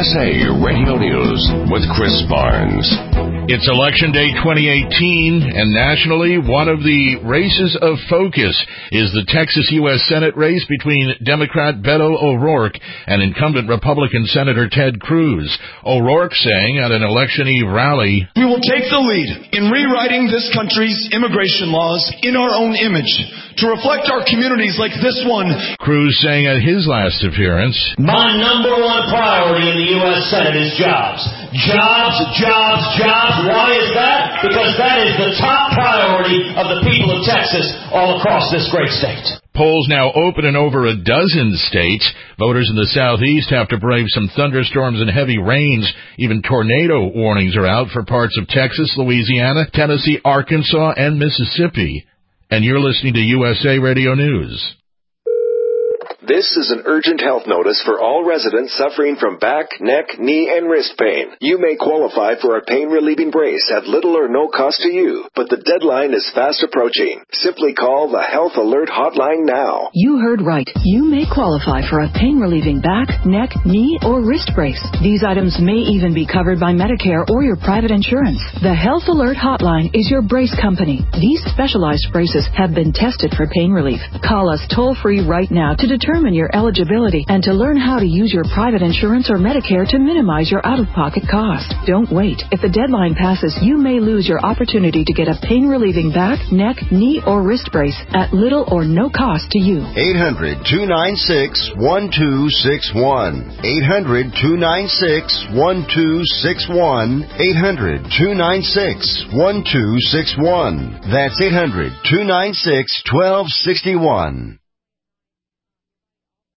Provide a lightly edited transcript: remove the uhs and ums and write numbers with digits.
USA Radio News with Chris Barnes. It's Election Day 2018, and nationally, one of the races of focus is the Texas U.S. Senate race between Democrat Beto O'Rourke and incumbent Republican Senator Ted Cruz. O'Rourke saying at an Election Eve rally, "We will take the lead in rewriting this country's immigration laws in our own image to reflect our communities like this one." Cruz saying at his last appearance, "My number one priority in the U.S. Senate is jobs. Jobs, jobs, jobs. Why is that? Because that is the top priority of the people of Texas all across this great state." Polls now open in over a dozen states. Voters in the southeast have to brave some thunderstorms and heavy rains. Even tornado warnings are out for parts of Texas, Louisiana, Tennessee, Arkansas, and Mississippi. And you're listening to USA Radio News. This is an urgent health notice for all residents suffering from back, neck, knee, and wrist pain. You may qualify for a pain-relieving brace at little or no cost to you, but the deadline is fast approaching. Simply call the Health Alert Hotline now. You heard right. You may qualify for a pain-relieving back, neck, knee, or wrist brace. These items may even be covered by Medicare or your private insurance. The Health Alert Hotline is your brace company. These specialized braces have been tested for pain relief. Call us toll-free right now to determine your eligibility and to learn how to use your private insurance or Medicare to minimize your out-of-pocket cost. Don't wait. If the deadline passes, you may lose your opportunity to get a pain-relieving back, neck, knee, or wrist brace at little or no cost to you. 800-296-1261. 800-296-1261. 800-296-1261. That's 800-296-1261.